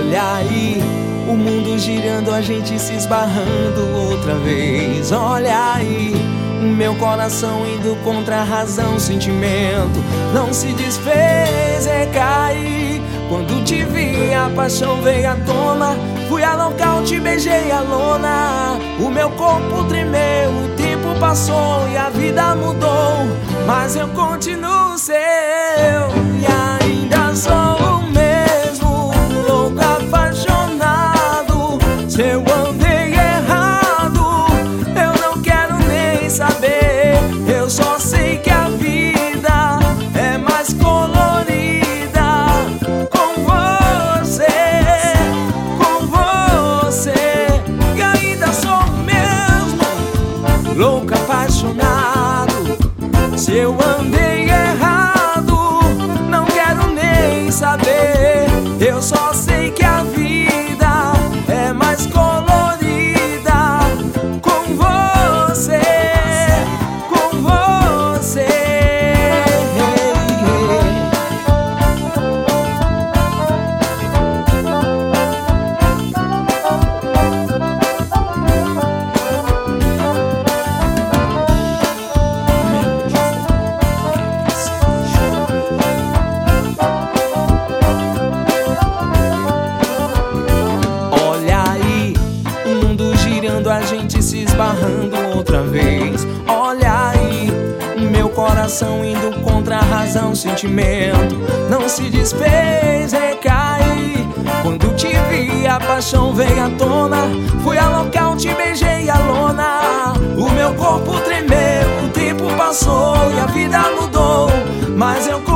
Olha aí, o mundo girando, a gente se esbarrando outra vez. Olha aí, o meu coração indo contra a razão, sentimento não se desfez, recaí. Quando te vi, a paixão veio à tona. Fui a local, te beijei a lona. O meu corpo tremeu, o tempo passou e a vida mudou, mas eu continuo seu e ainda sou o mesmo louco apaixonado. Se eu andei errado, eu não quero nem saber. Eu só sei que a vida é mais colorida com você, e ainda sou o mesmo louco apaixonado. Se eu andei errado, não quero nem saber. Eu só sei que a vida é mais colorida com você, com você. A gente se esbarrando outra vez. Olha aí, meu coração indo contra a razão, sentimento não se desfez, recaí. Quando te vi, a paixão veio à tona. Fui a local, te beijei a lona. O meu corpo tremeu, o tempo passou e a vida mudou, mas eu